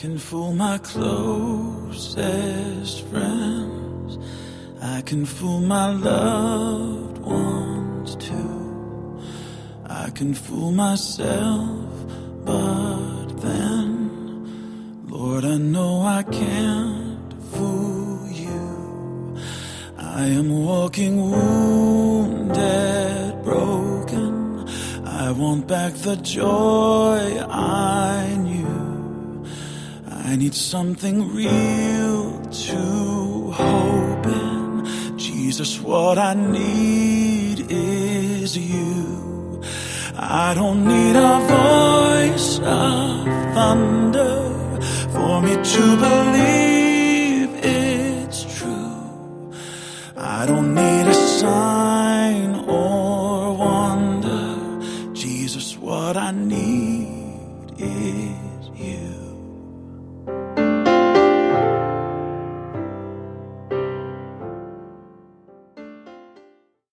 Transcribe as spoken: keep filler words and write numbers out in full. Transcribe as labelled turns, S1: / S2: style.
S1: can fool my closest friends. I can fool my loved ones too. I can fool myself, but then, Lord, I know I can't fool you. I am walking wounded, broken. I want back the joy I knew. I need something real to hope in. Jesus, what I need is you. I don't need a voice of thunder for me to believe